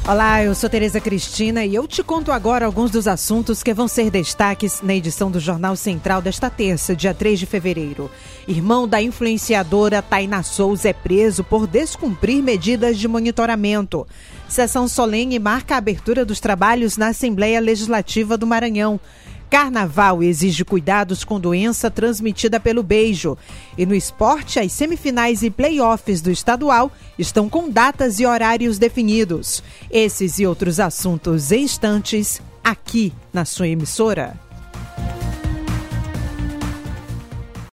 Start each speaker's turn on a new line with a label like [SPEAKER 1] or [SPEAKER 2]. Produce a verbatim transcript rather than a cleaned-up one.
[SPEAKER 1] Olá, eu sou Tereza Cristina e eu te conto agora alguns dos assuntos que vão ser destaques na edição do Jornal Central desta terça, dia três de fevereiro. Irmão da influenciadora Tainá Souza é preso por descumprir medidas de monitoramento. Sessão solene marca a abertura dos trabalhos na Assembleia Legislativa do Maranhão. Carnaval exige cuidados com doença transmitida pelo beijo. E no esporte, as semifinais e playoffs do estadual estão com datas e horários definidos. Esses e outros assuntos em instantes, aqui na sua emissora.